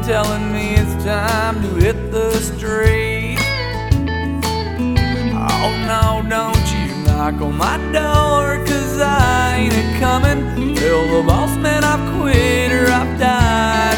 telling me it's time to hit the street. Oh no, don't you knock on my door, 'cause I ain't a-comin'. Tell the boss man I've quit or I've died.